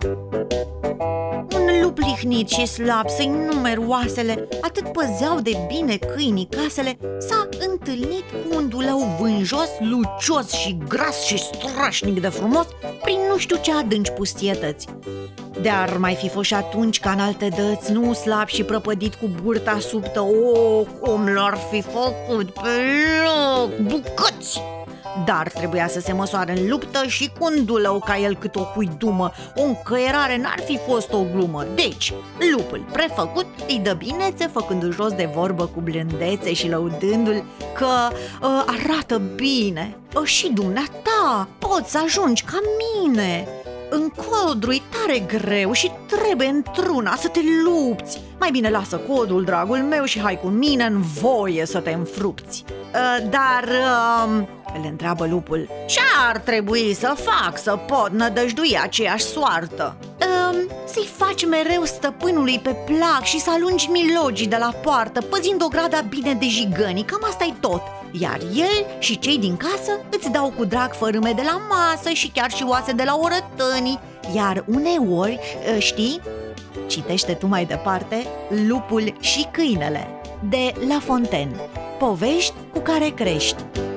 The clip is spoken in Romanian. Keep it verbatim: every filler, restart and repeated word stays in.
Un lup lihnit și slab, să-i numer oasele, atât păzeau de bine câinii casele, s-a întâlnit cu un dulău vânjos, lucios și gras și strașnic de frumos, prin nu știu ce adânci pustietăți. De-ar mai fi fost și atunci ca în alte dăți, nu slab și prăpădit cu burta subtă, o, cum l-ar fi făcut pe loc, bucăți! Dar trebuia să se măsoare în luptă și cu un dulău ca el cât o huidumă. O încăierare n-ar fi fost o glumă. Deci, lupul prefăcut îi dă binețe, făcându-l jos de vorbă cu blândețe și lăudându-l că uh, arată bine. uh, Și dumneata poți să ajungi ca mine. În codru-i tare greu și trebuie într-una să te lupți. Mai bine lasă codul, dragul meu, și hai cu mine în voie să te înfrupți. uh, Dar... Uh, îl întreabă lupul, ce-ar trebui să fac să pot nădăjdui aceeași soartă? Um, să-i faci mereu stăpânului pe plac și să alungi milogii de la poartă, păzind o grada bine de jigănii, cam asta-i tot. Iar el și cei din casă îți dau cu drag fărâme de la masă și chiar și oase de la orătănii. Iar uneori, știi, citește tu mai departe, Lupul și câinele, de La Fontaine. Povești cu care crești.